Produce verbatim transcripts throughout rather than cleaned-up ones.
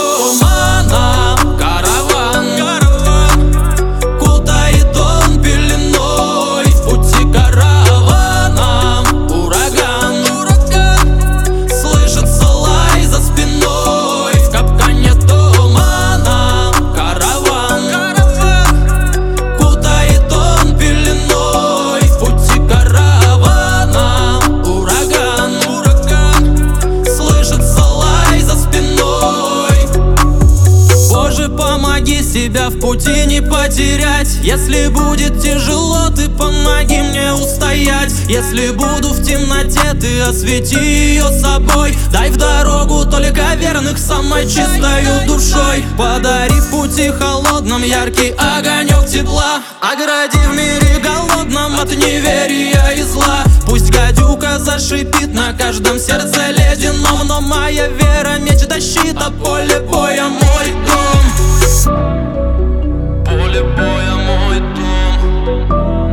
тумана караван, караван кутает он пеленой. В пути караваном ураган, ураган слышится лай за спиной. В капкане тумана караван, караван кутает он пеленой. В пути караваном ураган, ураган слышится лай за спиной. Боже, помоги себя в пути не потерять. Если будет тяжело, ты помоги мне устоять. Если буду в темноте, ты освети ее собой. Дай в дорогу только верных самой чистою душой. Подари в пути холодном яркий огонек тепла. Огради в мире голодном от неверия и зла. Пусть гадюка зашипит на каждом сердце ледяном, но моя вера, меч да щит, а поле боя мой дом. Поле боя мой дом.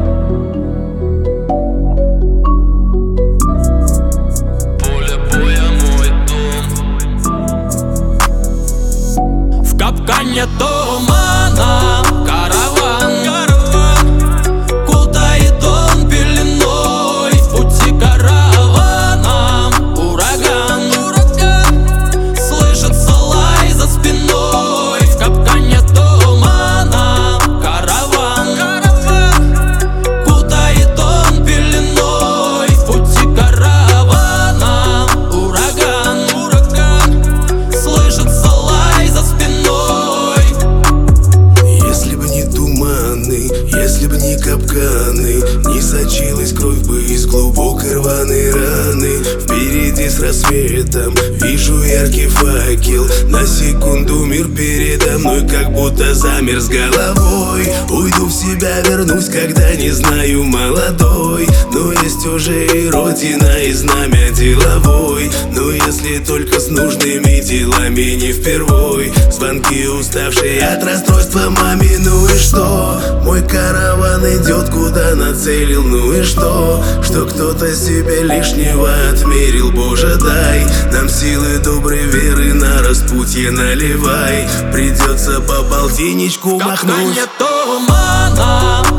Поле боя мой дом. В капкане тумана караван, караван кутает он пеленой. В пути караваном ураган, ураган слышится лай за спиной. В капкане тумана караван, караван кутает он пеленой. В пути караваном ураган, ураган слышится лай за спиной. Если бы не туманы, если бы не капканы, не сочилась кровь бы из глубокой рваной раны. Впереди с рассветом вижу яркий факел. На секунду мир передо мной как будто замер с головой. Уйду в себя, вернусь, когда не знаю молодой. Но есть уже и родина, и знамя деловой. Но если только с нужными делами не впервой. Звонки уставшие от расстройства маме, ну и что? Мой караван идет куда нацелил, ну и что? Что кто-то себе лишнего отмерил. Боже, дай нам силы доброй веры, на распутье наливай. Придется по полтинничку В махнуть. капкане тумана